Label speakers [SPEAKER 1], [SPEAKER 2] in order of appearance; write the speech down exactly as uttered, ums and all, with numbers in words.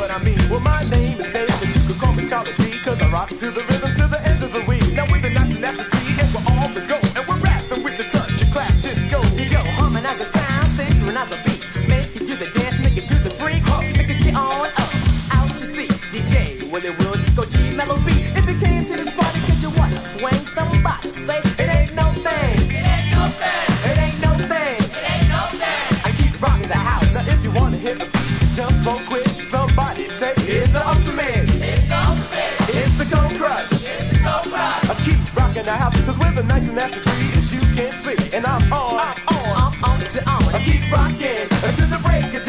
[SPEAKER 1] what I mean. Well, my name is Dave, but you can call me Charlie B, cause I rock to the rhythm to the end of the week. Now with the nice and nasty, and we're all the go, and we're rapping with the touch of class disco.
[SPEAKER 2] Yo, humming as a sound, singing as a beat. Make it do the dance, make it do the freak. Huh, make it get on up, out you see. D J, Willie Will, Disco G, Mellow B. If you came to this party, get your what? Swing somebody, say it ain't no thing.
[SPEAKER 3] It ain't no thing.
[SPEAKER 2] It ain't no thing.
[SPEAKER 3] It ain't no thing.
[SPEAKER 2] I keep rocking the house.
[SPEAKER 1] Now if you wanna hit the beat, just smoke quick. Somebody say it's the ultimate.
[SPEAKER 3] It's the ultimate.
[SPEAKER 1] It's the Gold Crush.
[SPEAKER 3] It's the Gold Crush.
[SPEAKER 1] I keep rocking the house, cause we're the nice and nasty breed, as you can see. And I'm on,
[SPEAKER 2] I'm on, I'm on to on.
[SPEAKER 1] I keep rocking until the break of